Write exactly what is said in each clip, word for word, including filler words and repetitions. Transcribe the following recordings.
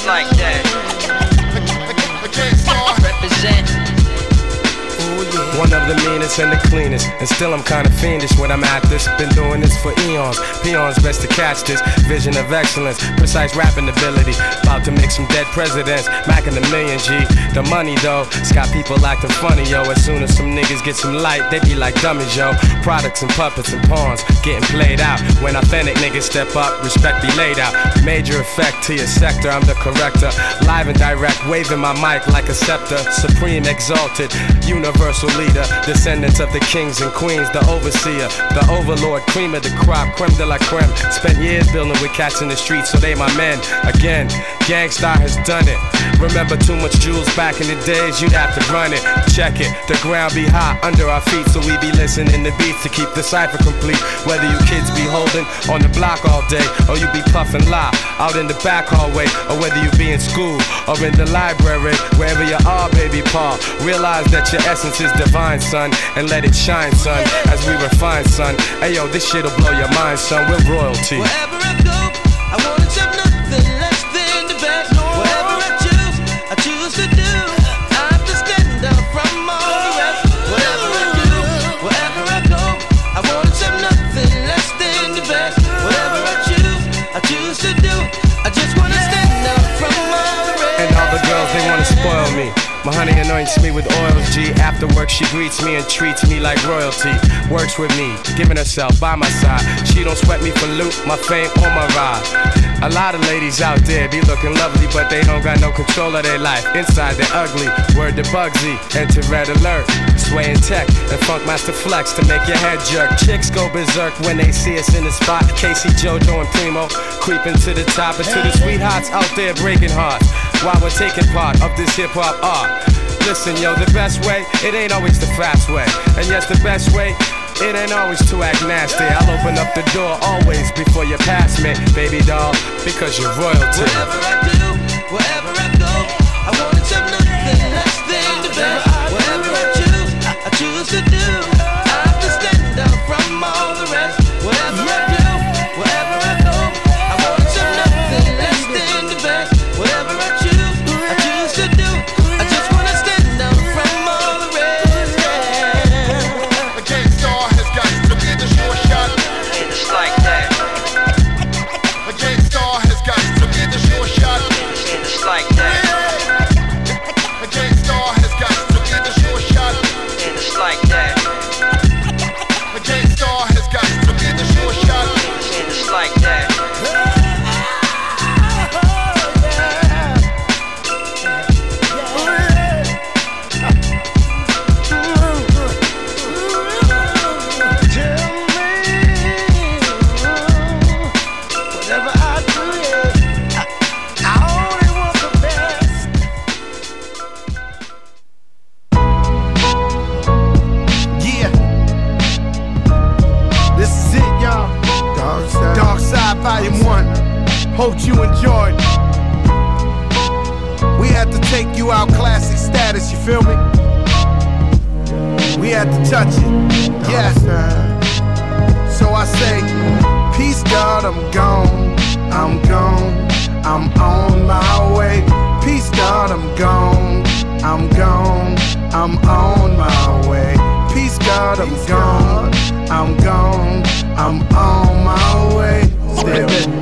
like that. Represent. One of the meanest and the cleanest, and still I'm kinda fiendish when I'm at this. Been doing this for eons, peons best to catch this. Vision of excellence, precise rapping ability. About to make some dead presidents, macking a million G. The money though, it's got people acting funny, yo. As soon as some niggas get some light, they be like dummies, yo. Products and puppets and pawns getting played out. When authentic niggas step up, respect be laid out. Major effect to your sector, I'm the corrector. Live and direct, waving my mic like a scepter. Supreme exalted, universal leader, descendants of the kings and queens, the overseer, the overlord, cream of the crop, creme de la creme. Spent years building with cats in the streets, so they my men. Again, Gangstar has done it. Remember too much jewels back in the days, you'd have to run it. Check it, the ground be hot under our feet, so we be listening to beats to keep the cipher complete. Whether you kids be holding on the block all day, or you be puffing lie out in the back hallway, or whether you be in school or in the library, wherever you are, baby Paul, realize that your essence is divine, son, and let it shine, son, as we refine, son. Hey yo, this shit'll blow your mind, son, we're royalty. Wherever I go, I wanna accept nothing less than the best. Whatever I choose, I choose to do. I have to stand up from all the rest. Whatever I do, wherever I go, I wanna accept nothing less than the best. Whatever I choose, I choose to do. I just wanna stand up from all the rest. And all the girls, they wanna spoil me. My honey anoints me with oils, G. After work, she greets me and treats me like royalty. Works with me, giving herself by my side. She don't sweat me for loot, my fame or my ride. A lot of ladies out there be looking lovely, but they don't got no control of their life. Inside they're ugly. Word to Bugsy, enter red alert. Sway and tech and Funk Master Flex to make your head jerk. Chicks go berserk when they see us in the spot. Casey, JoJo, and Primo creeping to the top, and to the sweethearts out there breaking hearts while we're taking part of this hip hop art. Listen, yo, the best way, it ain't always the fast way. And yes, the best way, it ain't always to act nasty. I'll open up the door always before you pass me, baby doll, because you're royalty. Wherever I do, wherever I go, I won't accept nothing less than the best. Whatever I choose, I choose to do. I have to stand out from all the rest. Whatever I do, wherever I go, I won't accept nothing less than the best. Whatever I choose, I choose to do. I just wanna stand out from all the rest. The Gangstar has got to be the short shot. It's like that. The Gangstar has got to be the short shot. It's like that. The Gangstar has got to be the short shot. It's like that. The Gangstar has got to be the short shot. It's like that. Volume one, hope you enjoyed. We had to take you out classic status, you feel me? We had to touch it, yeah. So I say, peace God, I'm gone, I'm gone, I'm on my way. Peace God, I'm gone, I'm gone, I'm on my way. Peace God, I'm gone, I'm gone, I'm on my way. Listen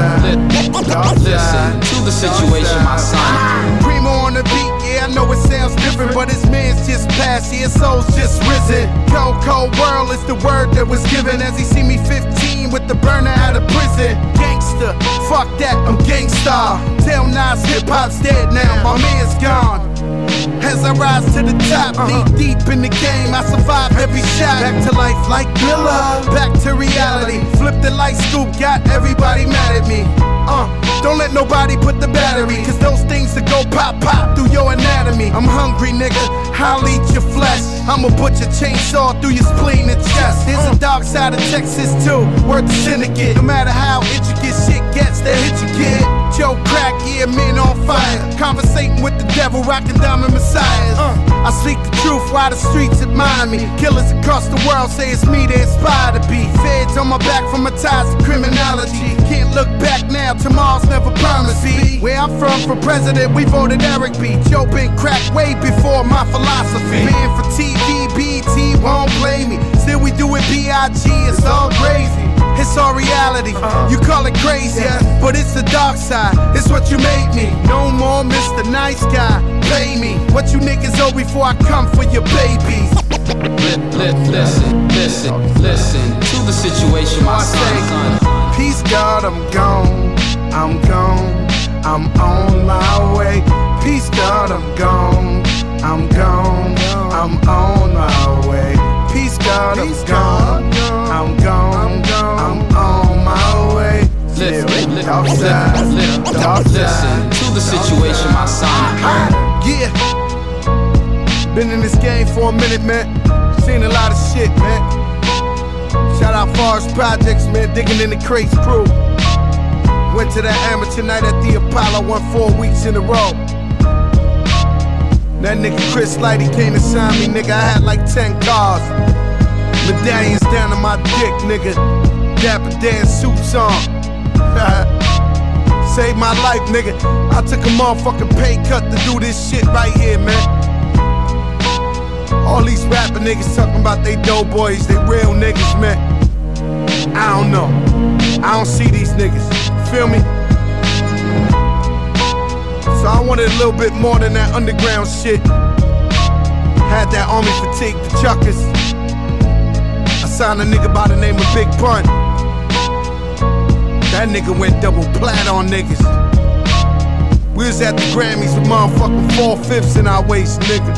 to the situation, my son. Primo on the beat, yeah, I know it sounds different, but his man's just passed, his soul's just risen. Cold, cold world is the word that was given as he see me fifteen with the burner out of prison. Gangster, fuck that, I'm Gangstar. Tell Nas hip hop's dead now, my man's gone. As I rise to the top, knee deep in the game, I survive every shot. Back to life like Billa, back to reality. Flip the light scoop, got everybody mad at me. Uh, don't let nobody put the battery, cause those things that go pop pop through your anatomy. I'm hungry, nigga, I'll eat your flesh. I'ma put your chainsaw through your spleen and chest. There's a dark side of Texas too, word the syndicate. No matter how intricate shit gets, they hit you, kid. Joe crack, yeah, men on fire. Conversating with the devil, rocking diamond messiahs. Uh, I speak the truth while the streets admire me. Killers across the world say it's me they inspire to be. Feds on my back from my ties to criminality. Can't look back now, tomorrow's never promised. See, where I'm from, run for president, we voted Eric B. Joe been cracked way before my philosophy. Man for T V, B T won't blame me. Still we do it B I G, it's all crazy. It's all reality, you call it crazy, but it's the dark side, it's what you made me. No more Mister Nice Guy, pay me what you niggas owe before I come for your babies. Listen, listen, listen to the situation, my son. Peace God, I'm gone, I'm gone, I'm on my way. Peace God, I'm gone, I'm gone, I'm on my way. Peace God, I'm gone, I'm gone, I'm on my way. Listen, listen, listen to the situation, my son. Yeah, been in this game for a minute, man. Seen a lot of shit, man. Shout out Forest Projects, man, digging in the crates crew. Went to that amateur night at the Apollo, won four weeks in a row. That nigga Chris Lighty came to sign me, nigga, I had like ten cars. Medallions down to my dick, nigga. Dapper Dan suits on. Saved my life, nigga. I took a motherfucking pay cut to do this shit right here, man. All these rapper niggas talking about they dope boys, they real niggas, man. I don't know. I don't see these niggas. Feel me? So I wanted a little bit more than that underground shit. Had that army fatigue, the chuckers. I signed a nigga by the name of Big Pun. That nigga went double plat on niggas. We was at the Grammys with motherfucking four fifths in our waist, nigga.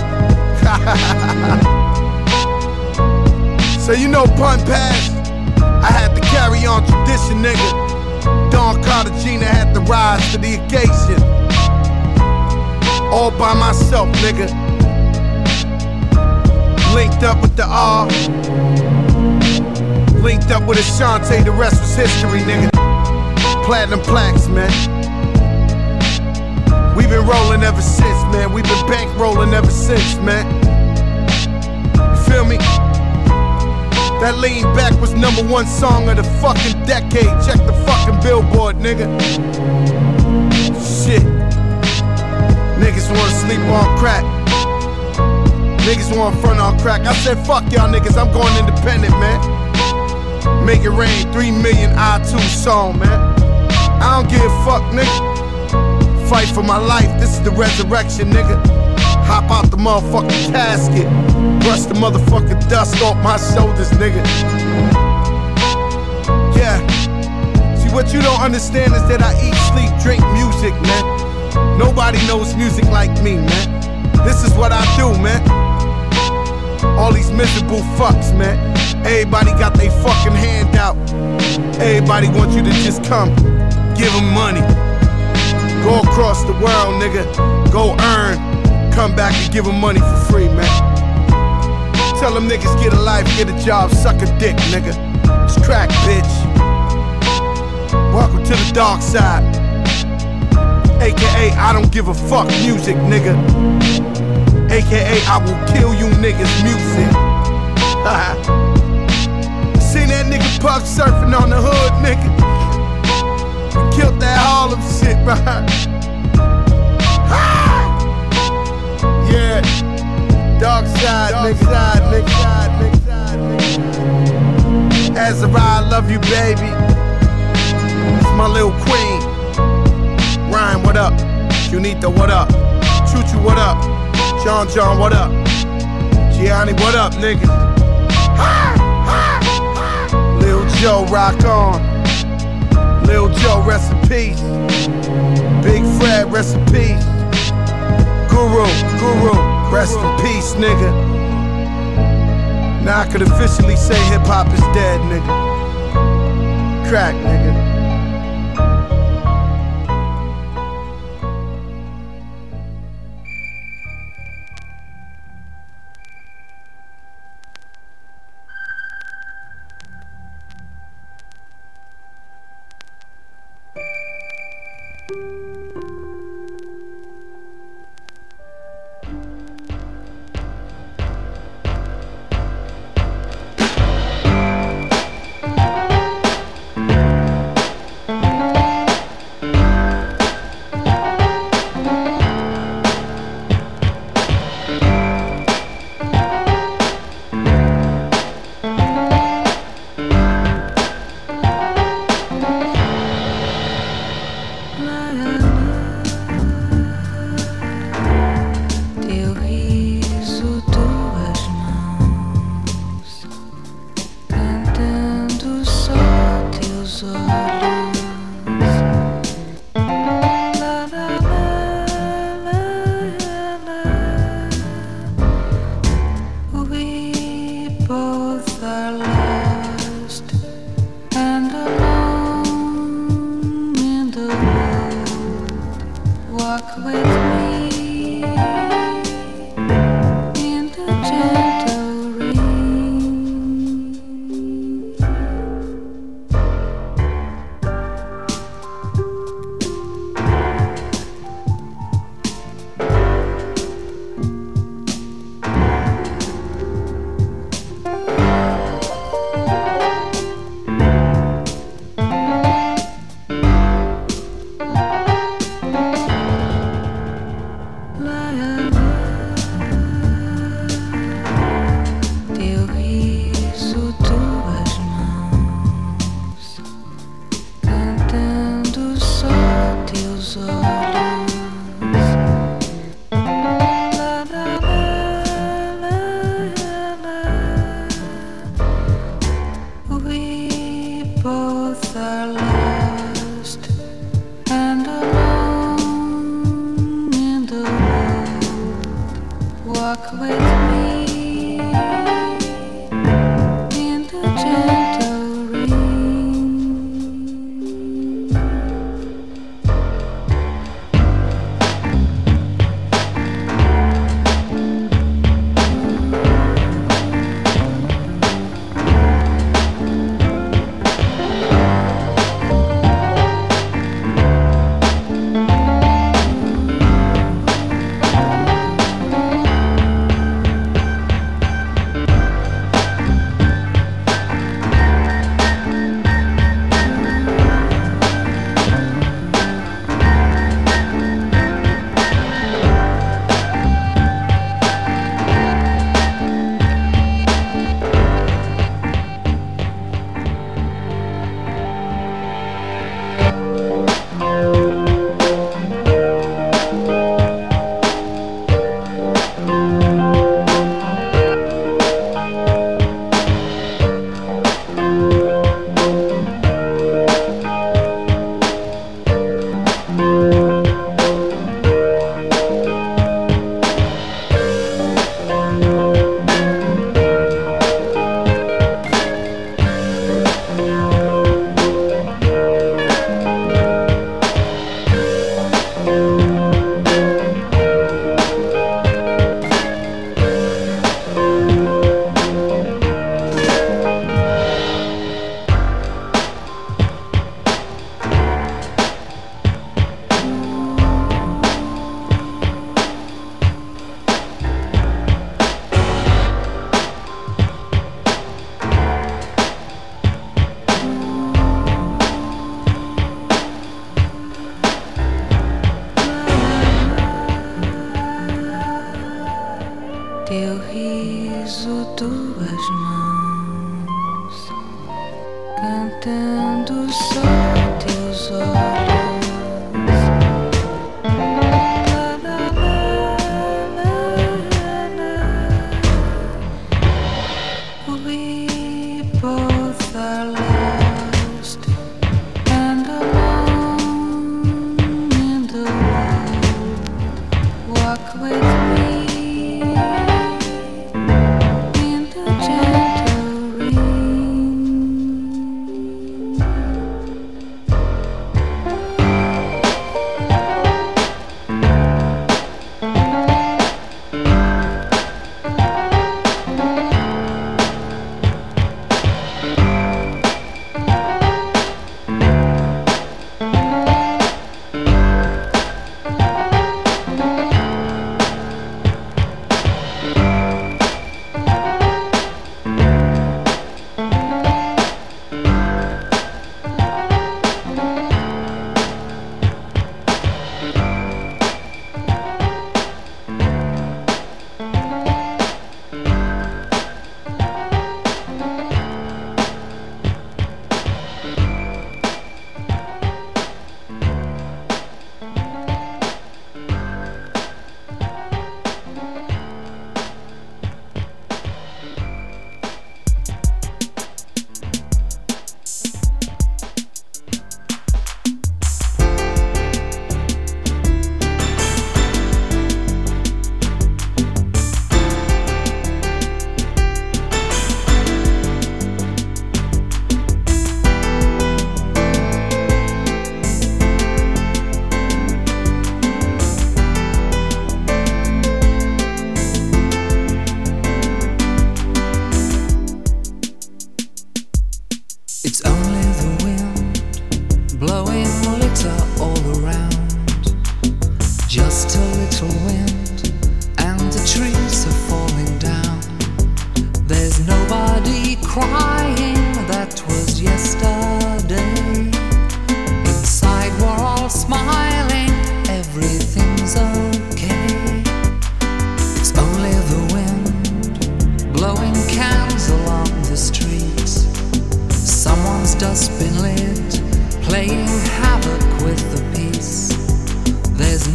So you know Pun passed. I had to carry on tradition, nigga. Don Cartagena had to rise to the occasion. All by myself, nigga. Linked up with the R. Linked up with Ashante, the rest was history, nigga. Platinum plaques, man. We've been rolling ever since, man. We've been bankrolling ever since, man. You feel me? That Lean Back was number one song of the fucking decade. Check the fucking Billboard, nigga. Shit. Niggas wanna sleep on crack. Niggas wanna front on crack. I said, fuck y'all niggas, I'm going independent, man. Make it rain, three million iTunes song, man. I don't give a fuck, nigga. Fight for my life, this is the resurrection, nigga. Hop out the motherfucking casket. Brush the motherfucking dust off my shoulders, nigga. Yeah. See, what you don't understand is that I eat, sleep, drink music, man. Nobody knows music like me, man. This is what I do, man. All these miserable fucks, man. Everybody got their fucking hand out. Everybody wants you to just come, give them money. Go across the world, nigga. Go earn. Come back and give them money for free, man. Tell them niggas get a life, get a job, suck a dick, nigga. It's crack, bitch. Welcome to the dark side. A K A I don't give a fuck music, nigga. A K A I will kill you niggas music. Seen that nigga Puff surfing on the hood, nigga. Killed that Harlem shit, right? Yeah. Dark side, dark nigga. Side, nigga. Side, nigga. Side, nigga. Azariah, I love you, baby. It's my little queen. Ryan, what up? Junita, what up? Choo Choo, what up? John John, what up? Gianni, what up, nigga? Lil Joe, rock on. Lil Joe, rest in peace. Big Fred, rest in peace. Guru, Guru, rest in peace, nigga. Now I could officially say hip hop is dead, nigga. Crack, nigga.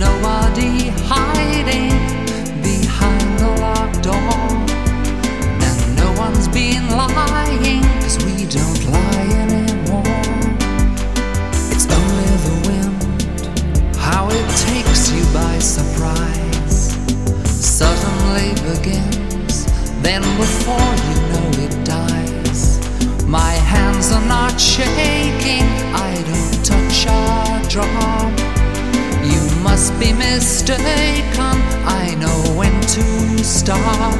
nobody hiding behind the locked door. And no one's been lying, cause we don't lie anymore. It's only the wind, how it takes you by surprise. Suddenly begins, then before you know it dies. My hands are not shaking, I don't touch a drum. You must be mistaken, I know when to stop.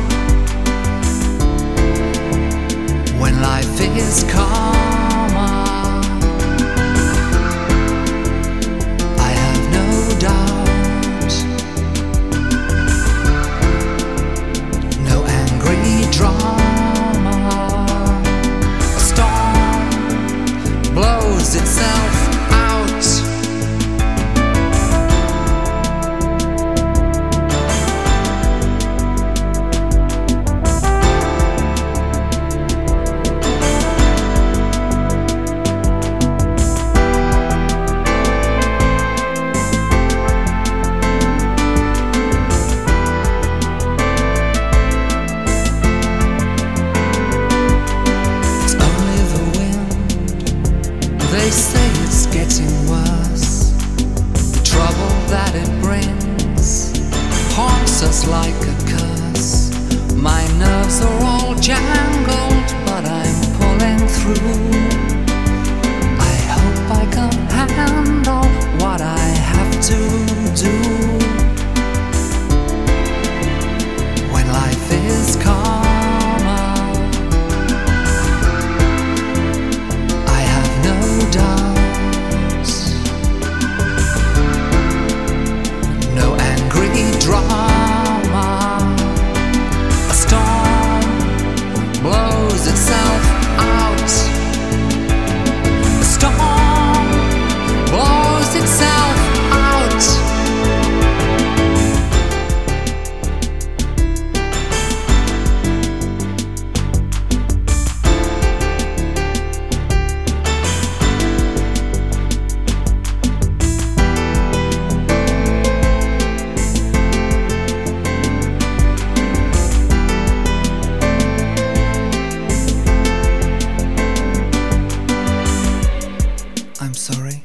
When life is calmer, I have no doubt, no angry drama. A storm blows itself out. They say it's getting worse. The trouble that it brings haunts us like a curse. My nerves are all jangled, but I'm pulling through. I hope I can handle what I have to do. When life is calm, no angry drama. A storm blows itself out. A storm blows itself out. I'm sorry.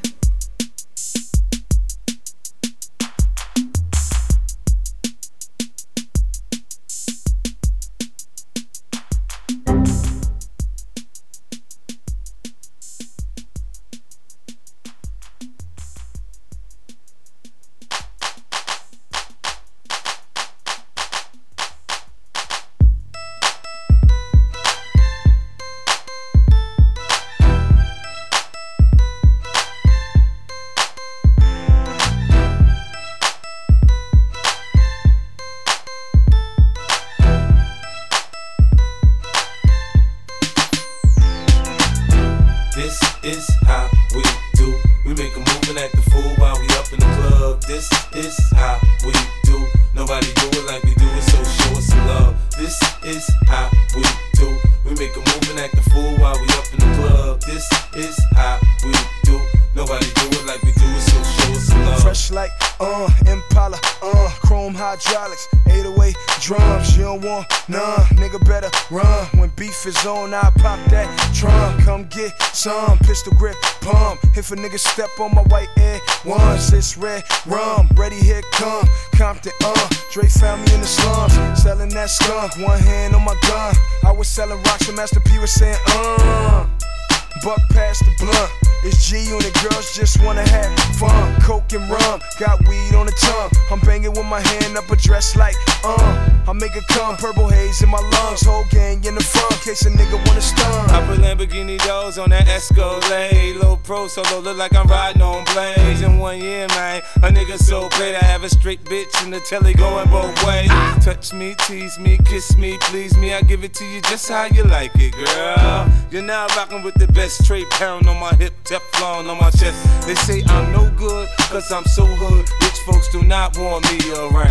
This is how we do. We make a move and act the fool while we up in the club. This is how we do. Nobody do it like we do it, so show us some love. This is how we do. We make a move and act the fool while we up in the club. This is how we do. Nobody do it like we do it, so show us some love. Fresh like, uh, Impala, uh, chrome hydraulics, eight oh eight drums. You don't want none, nigga better run. When beef is on, I pop that trunk. Come get some, pistol grip, pump. If a nigga step on my white air once, it's red rum. Ready, here come Compton, uh. Dre found me in the slums, selling that skunk. One hand on my gun. I was selling rocks and Master P was saying, uh. Buck past the blunt. It's G and the girls just wanna have fun. Coke and rum, got weed on the tongue. I'm banging with my hand up a dress like, uh I make it come, purple haze in my lungs. Whole gang in the front, case a nigga wanna stun. I put Lamborghini doors on that Escalade. Low pro solo, look like I'm riding on blades. In one year, man, a nigga so paid. I have a straight bitch in the telly going both ways. Touch me, tease me, kiss me, please me. I give it to you just how you like it, girl. You're now rocking with the best. Straight pound on my hip, Teflon on my chest. They say I'm no good, cause I'm so hood. Rich folks do not want me around.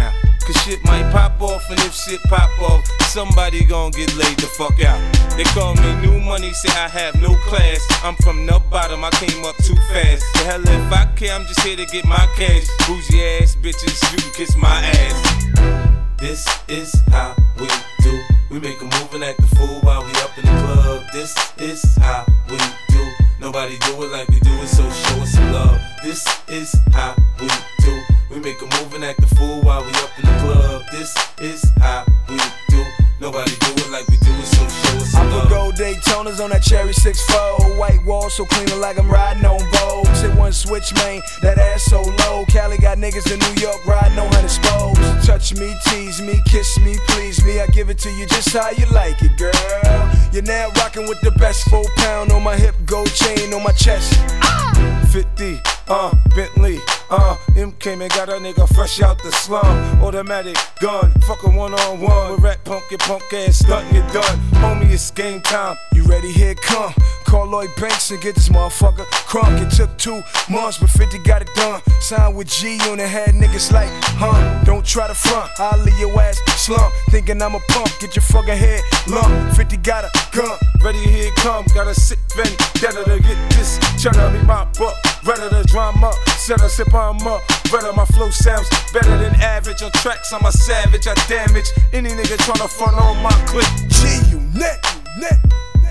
Cause shit might pop off, and if shit pop off, somebody gon' get laid the fuck out. They call me new money, say I have no class. I'm from the bottom, I came up too fast. The hell if I care, I'm just here to get my cash. Bougie ass bitches, you can kiss my ass. This is how we do. We make a move and act a fool while we up in the club. This is how we do. Nobody do it like we do it, so show us some love. This is how we do. We make a move and act a fool while we up in the club. This is how we do. Nobody do it like we do it, so show us some love. I put gold Daytonas on that cherry six four. White wall so clean like I'm riding on Vogues. Hit one switch, man, that ass so low. Cali got niggas in New York riding on hundred spokes. Touch me, tease me, kiss me, please me. I give it to you just how you like it, girl. You're now rocking with the best. Four pound on my hip, gold chain on my chest. fifty, uh, Bentley, uh, M came and got a nigga fresh out the slum. Automatic gun, fuck a one on one. With rat punk, your punk ass stunt, you done. Homie, it's game time. You ready? Here it come. Call Lloyd Banks and get this motherfucker crunk. It took two months, but fifty got it done. Signed with G on it, had niggas like, huh? Don't try to front, I'll leave your ass slump. Thinking I'm a punk, get your fucking head lump. fifty got a gun, ready, here it come. Got a sick vendetta to get this. Tryna be my buck, ready to drama. Set a sip on up, better my flow sounds better than average. On tracks, I'm a savage, I damage any nigga tryna front on my clip. G, you net, you net.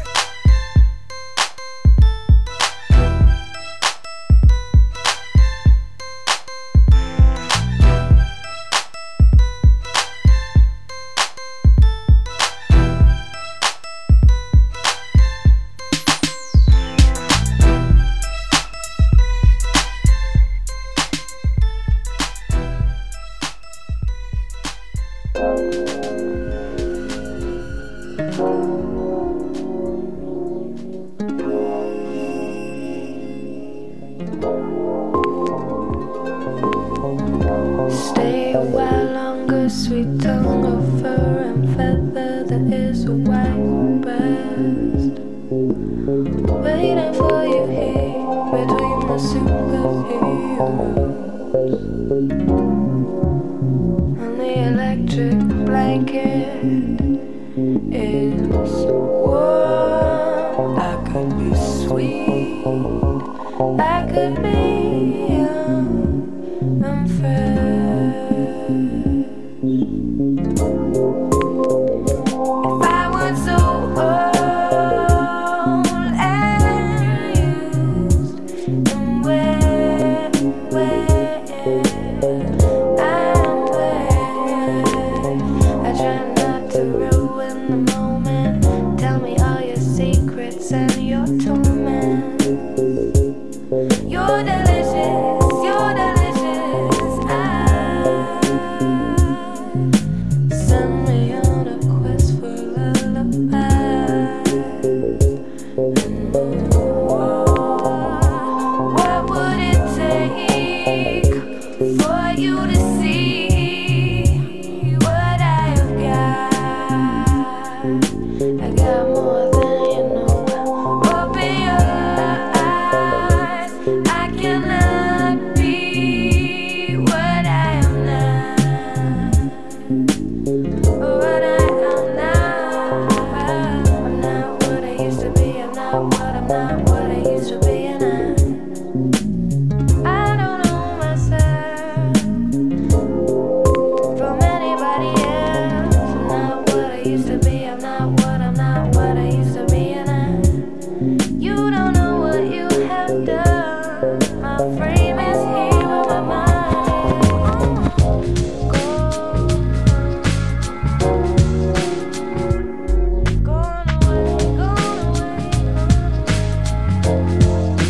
Stay a while longer, sweet tongue of fur and feather. There is a white breast waiting for you here between the superheroes and the electric blanket is warm. That could be sweet, that could be young and fresh. If I weren't so old and used and wet, wet and wet, I try not to ruin the moment. Tell me all your secrets and your torment. You're delicious, you're delicious. I send me on a quest for lullaby. What would it take for you to see what I've got? I got more than you know. Open your eyes. I cannot be what I am now. What I am now. I'm not what I used to be. I'm not what I'm not what I used to be. And I, I don't know myself from anybody else. I'm not what I used to be. I'm not what I'm not what I used to be. And I, you don't know what you have done. My frame is here with my mind. Gone, gone away, gone away, gone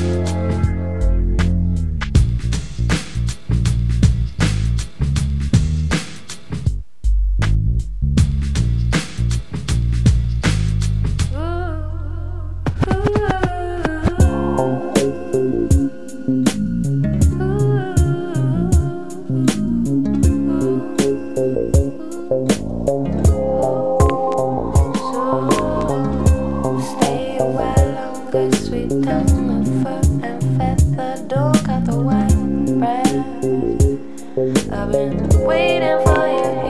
Stay a while longer, sweet tongue of fur and feather. Don't cut the white bread. I've been waiting for you.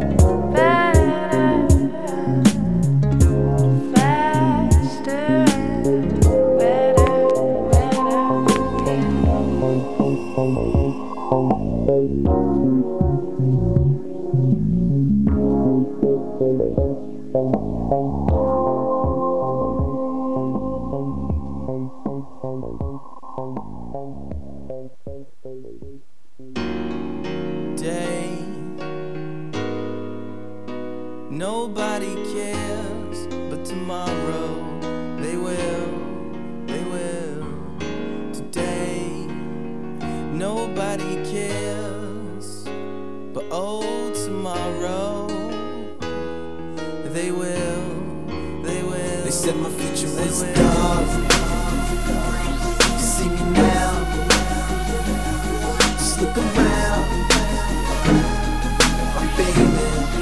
Nobody cares, but tomorrow they will, they will. Today, nobody cares, but oh, tomorrow they will, they will. They said my future was dark. See me now, just look around. I'm baby.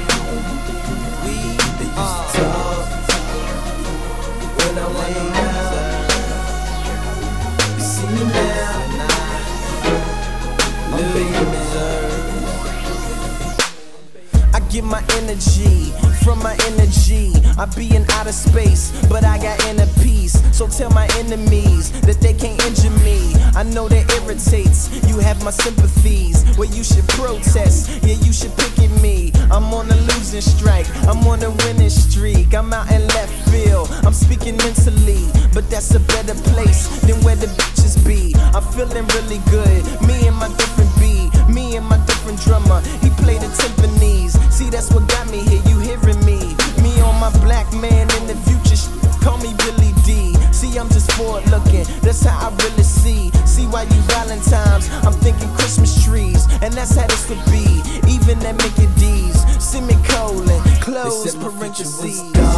I get my energy from my energy. I be in outer space, but I got inner peace. So tell my enemies that they can't injure me. I know that irritates. You have my sympathies. Well, you should protest. Yeah, you should pick at me. I'm on a losing strike. I'm on a winning streak. I'm out in left field. I'm speaking mentally, but that's a better place than where the bitches be. I'm feeling really good. Me and my different beat. Me and my different drummer. He played the timpanis. See, that's what got me here. You hearing me? Me on my black man in the future. Call me Billy D. See, I'm just forward looking. That's how I really see. See why you Valentine's. I'm thinking Christmas trees, and that's how this would be. Even at Mickey D's, semicolon, close parentheses.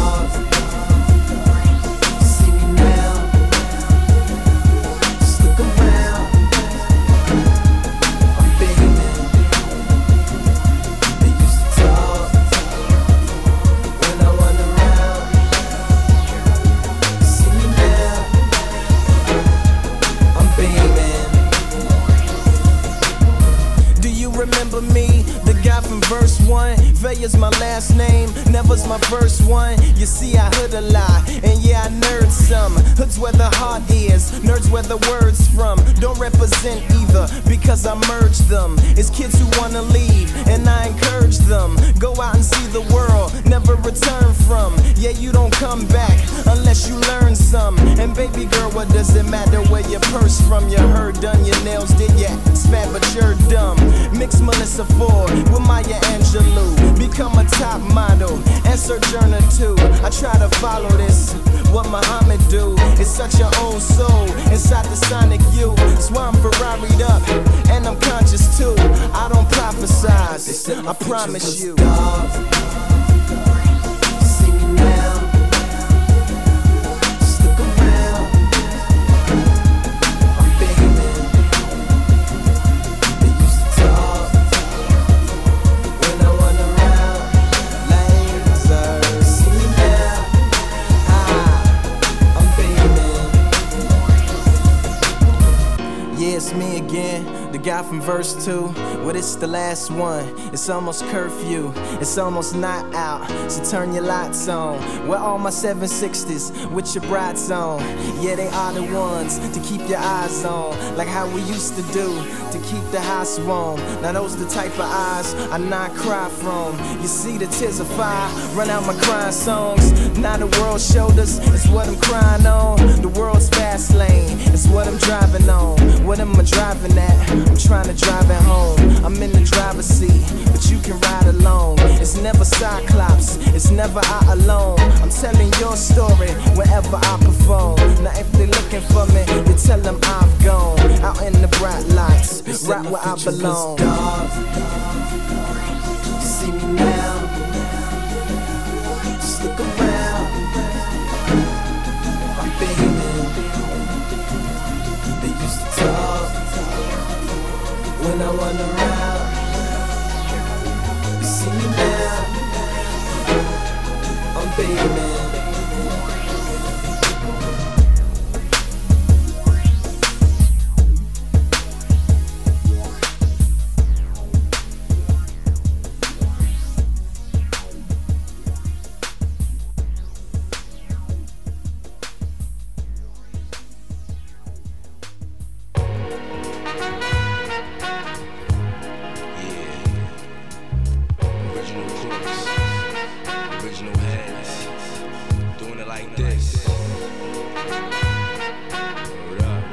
See me now, just look around. I'm beaming. They used to talk when I run around. See me now, I'm beaming. Do you remember me? The guy from verse one. Vaya's my last name, never's my first one. You see, I hood a lot, and yeah, I nerd some. Hood's where the heart is, nerds where the words from. Don't represent either, because I merge them. It's kids who wanna leave, and I encourage them. Go out and see the world, never return from. Yeah, you don't come back, unless you learn some. And baby girl, what does it matter where your purse from? Your hair done, your nails did, yeah, it's fat, but you're dumb. Mix Melissa Ford with Maya Angelou. Become a top model and Sojourner too. I try to follow this, what Muhammad do. It's such your own soul inside the sonic you. That's why I'm Ferrari'd up and I'm conscious too. I don't prophesize, I promise you. See me now, just look around. I'm beaming. They used to talk when I run around. Lasers. See me now, ah, I'm beaming. Yeah, it's me again, the guy from verse two. Well, it's the last one. It's almost curfew. It's almost not out. So turn your lights on. We're all my seven sixties with your brights on. Yeah, they are the ones to keep your eyes on. Like how we used to do to keep the house warm. Now those the type of eyes I not cry from. You see the tears of fire run out my crying songs. Now the world shoulders is what I'm crying on. The world's fast lane is what I'm driving on. What am I driving at? I'm trying to drive it home. I'm in the driver's seat, but you can ride alone. It's never Cyclops, it's never I alone. I'm telling your story wherever I perform. Now if they're looking for me, you tell them I've gone. Out in the bright lights, right where I belong. See me now, just look around. I'm beaming. They used to talk when I run around. You see me now, I'm beaming. Original crooks, original heads, doing it like this. Word up.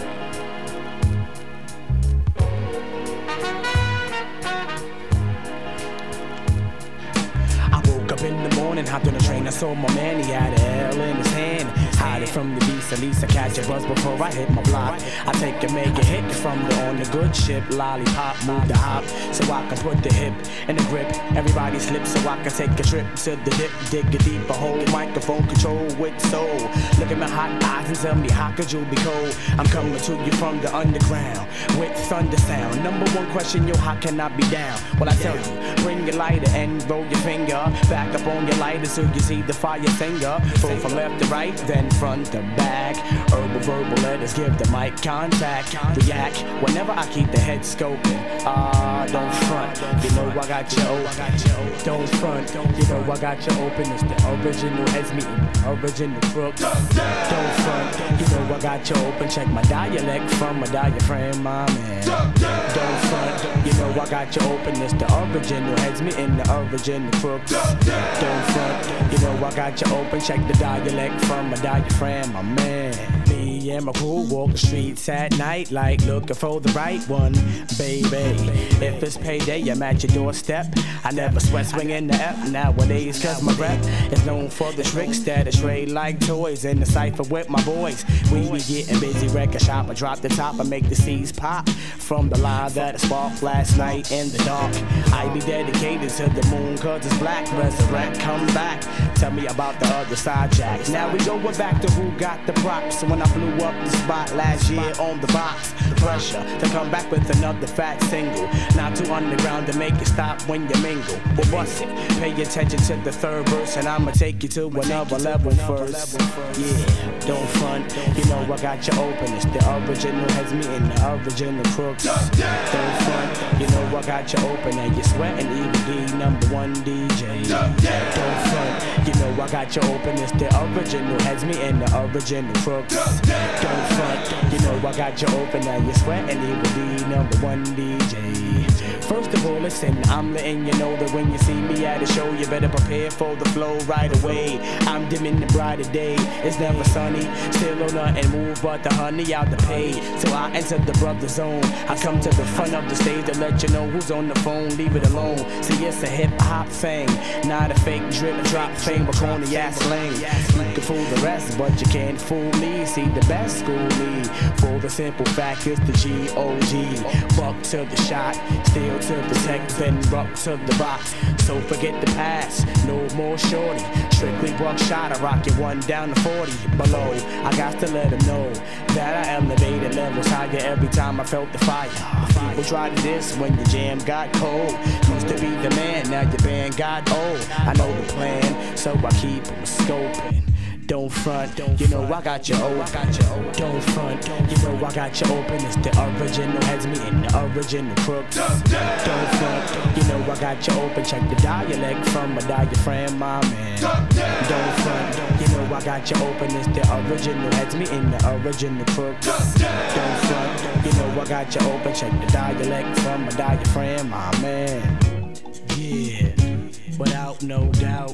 I woke up in the morning, hopped on the train, I saw my man, he had a L in his hand. Hide it from the beast, at least I catch a buzz before I hit my block. I take a make a hit from the on the good ship, lollipop, move the hop, so I can put the hip in the grip. Everybody slips so I can take a trip to the dip, dig a deeper hole, microphone control with soul. Look at my hot eyes and tell me how could you be cold? I'm coming to you from the underground with thunder sound. Number one question, yo, how can I be down? Well, I tell you, bring your lighter and roll your finger back up on your lighter so you see the fire finger. Pull from left to right, then front to back. Herbal verbal letters give the mic contact. React whenever I keep the head scoping. Ah, uh, don't front, you know I got you open. Don't front, you know I got you open. It's the original heads meeting, original crooks. Don't front, you know I got you open. Check my dialect from my diaphragm, my man. Don't front, you know I got you open. It's the original heads meeting, the original crooks. Don't front, you know I got you open. Check the dialect from my diaphragm, my man. Me and my crew walk the streets at night like looking for the right one, baby. If it's payday, I'm at your doorstep. I never sweat swinging the F nowadays, cause my rep is known for the tricks that I trade like toys in the cypher with my boys. We be getting busy, record shop. I drop the top, I make the C's pop from the line that I sparked last night in the dark. I be dedicated to the moon cause it's black. Resurrect, come back. Tell me about the other side jacks. Now we going back to who got the props. When I blew up the spot last year on the box, the pressure to come back with another fat single. Not too underground to make it stop when you mingle. Well, bust it. Pay attention to the third verse, and I'ma take you to another level first. Yeah, don't front. You know I got you open. It's the original heads meeting the original crooks. Don't front. You know I got you open, and you're sweating. Even D number one D J. Don't front. You know I got you open. It's the original heads meeting the original crooks. Don't front. You know I got you open, and you're sweating. Even D number one D J. First of all, listen, I'm letting you know that when you see me at a show, you better prepare for the flow right away. I'm dimming the brighter day, it's never sunny. Still on nothing move but the honey out the pay. So I enter the brother zone. I come to the front of the stage to let you know who's on the phone, leave it alone. See, it's a hip hop thing, not a fake drip drop thing, but corny ass slang. You can fool the rest, but you can't fool me. See, the best school me for the simple fact is the G O G. Buck to the shot, still to protect, then rock to the box. So forget the past, no more shorty. Strictly buckshot, I rock you one down to forty below. I got to let them know that I elevated levels higher every time I felt the fire. People tried this when your jam got cold. Used to be the man, now your band got old. I know the plan, so I keep them scoping. Don't front, you know I got you open. Don't front, you know I got you open. It's the original heads meeting the original crooks. Don't front, you know I got you open. Check the dialect from my diaphragm, my man. Don't front, you know I got you open. It's the original heads meeting the original crooks. Don't front, you know I got you open. Check the dialect from my diaphragm, my man. Yeah, without no doubt.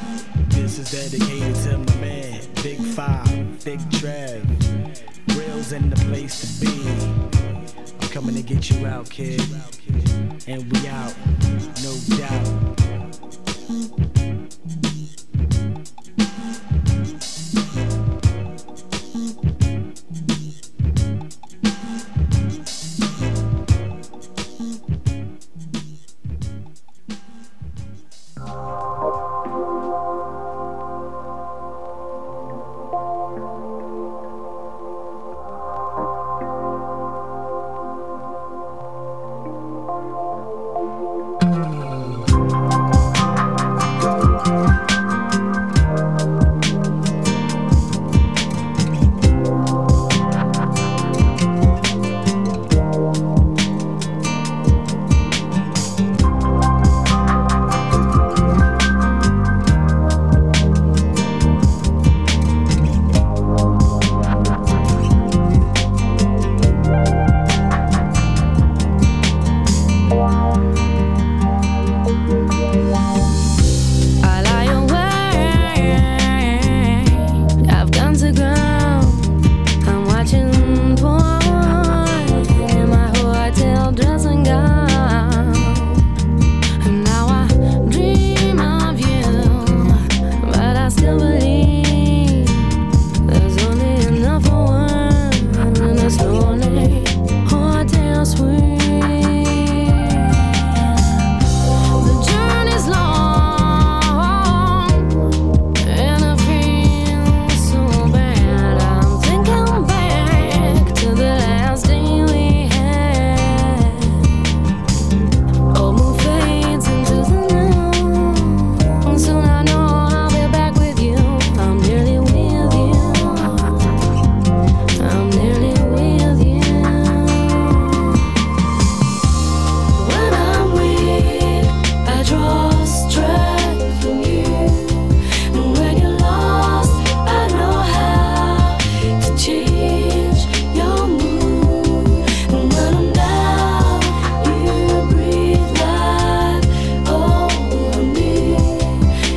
This is dedicated to my man, Big Five, Big Trev. Real's in the place to be. I'm coming to get you out, kid. And we out, no doubt. Thank you.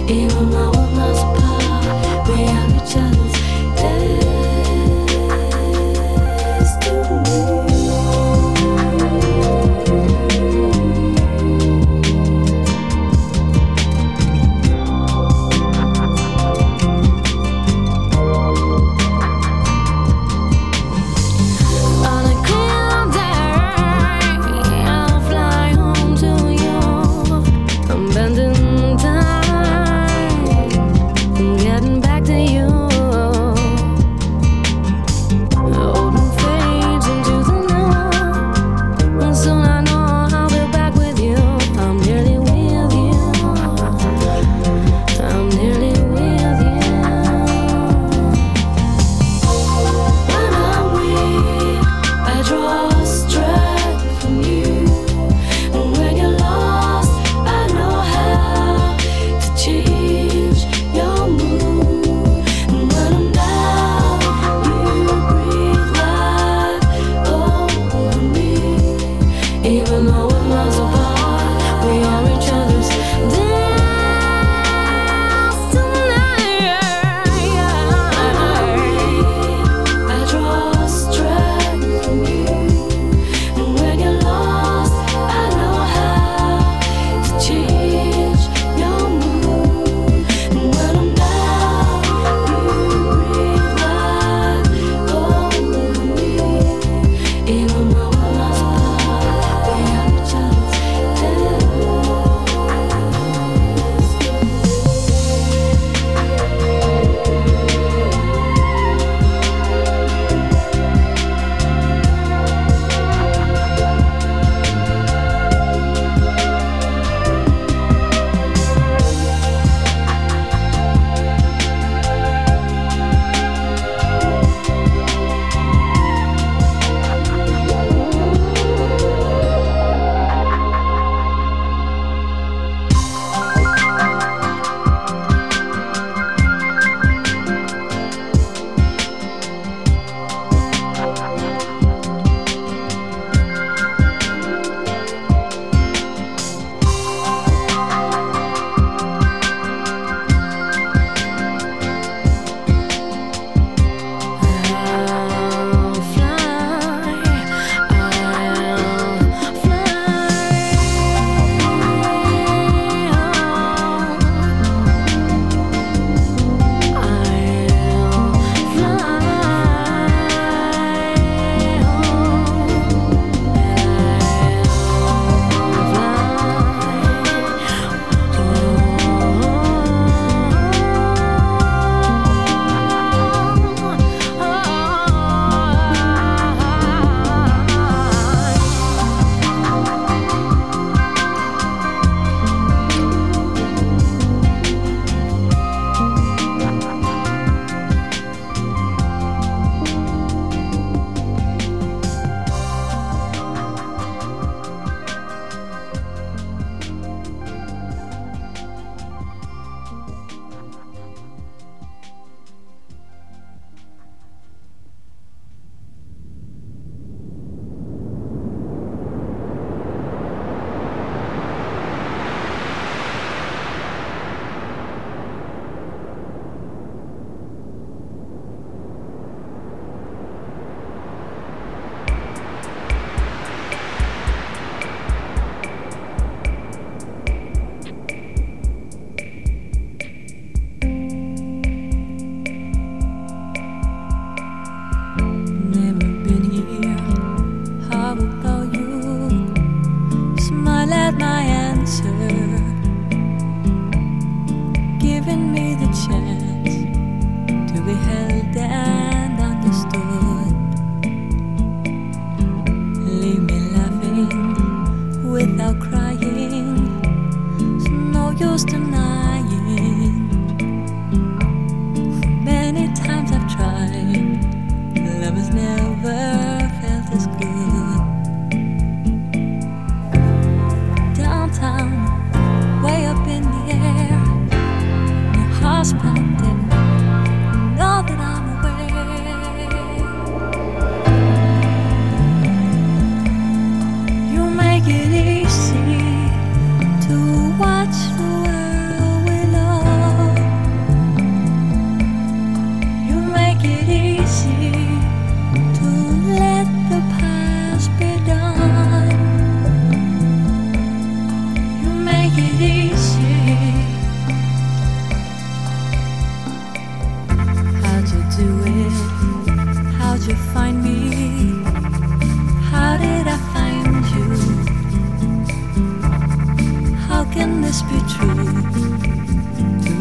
All that I'm aware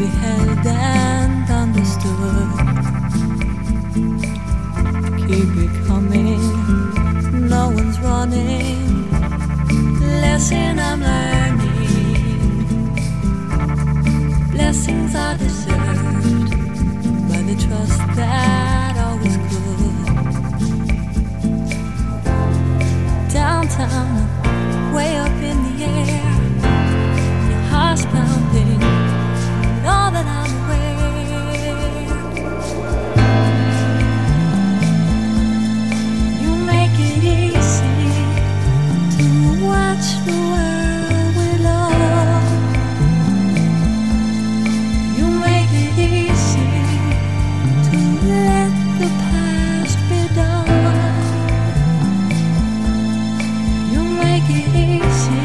be held and understood. Keep it coming, no one's running. Lesson I'm learning. Blessings are deserved by the trust that always could. Downtown, way up in the air, your heart's pounding, and all that I'm aware. You make it easy to watch the world we love. You make it easy to let the past be done. You make it easy.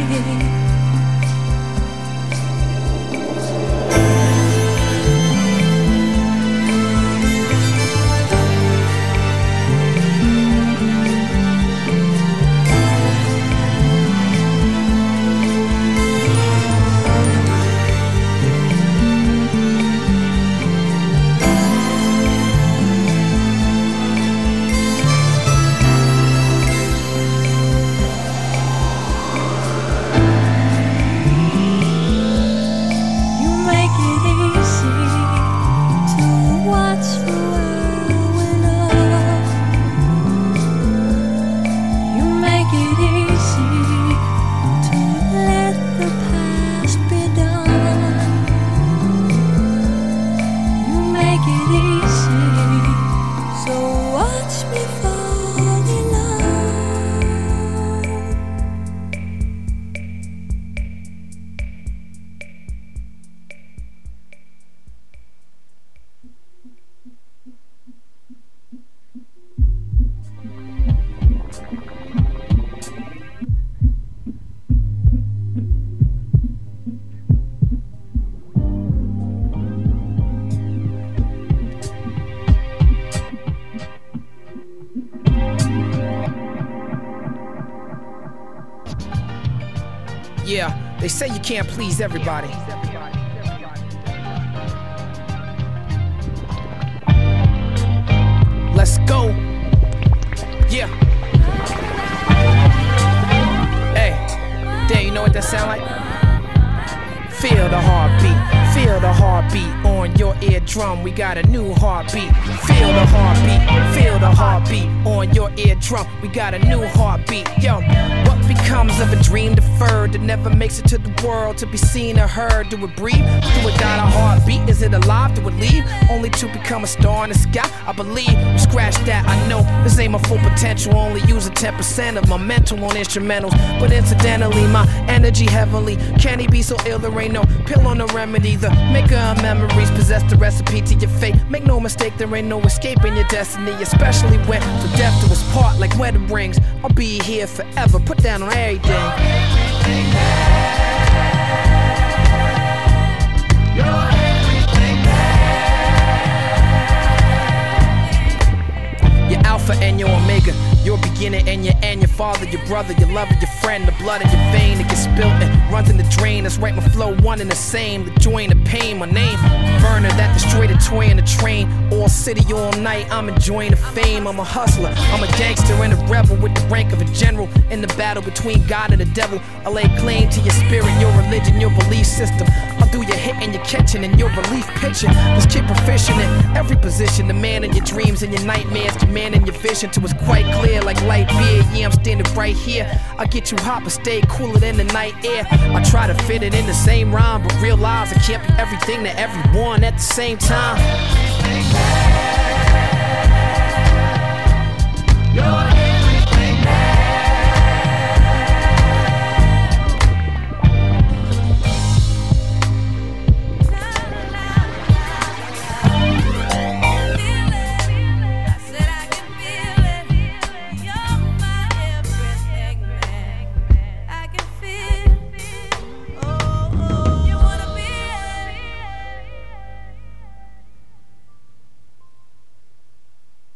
Yeah, they say you can't please everybody. Let's go. Yeah. Hey, there, you know what that sound like? Feel the heartbeat, feel the heartbeat on your eardrum. We got a new heartbeat. Feel the heartbeat, feel the heartbeat on your eardrum. We got a new heartbeat. Yo, what becomes of a dream deferred that never makes it to the world to be seen or heard? Do it breathe? Do it got a heartbeat? Is it alive? Do it leave? Only to become a star in the sky? I believe. Scratch that, I know this ain't my full potential. Only using ten percent of my mental on instrumentals. But incidentally, my energy heavily. Can he be so ill? There ain't no pill on the remedy. The maker of memories possess the recipe to your fate. Make no mistake, there ain't no escaping your destiny. Especially when the death do us part like wedding rings. I'll be here forever, put down on everything. Your alpha and your omega, your beginner and your end, your father, your brother, your lover, your friend, the blood in your vein that gets spilled and runs in the drain. That's right, my flow one and the same. The joy and the pain, my name, burner that destroyed a toy in the train. All city, all night, I'm enjoying the fame. I'm a hustler, I'm a gangster and a rebel with the rank of a general. In the battle between God and the devil, I lay claim to your spirit, your religion, your belief system. I'll do your hitting, your catching, and your relief pitching. This kid proficient in every position. The man in your dreams and your nightmares, the man in your vision till it's quite clear like light beer. Yeah, I'm standing right here. I get you hot but stay cooler than the night air. I try to fit it in the same rhyme, but realize I can't be everything to everyone at the same time. You're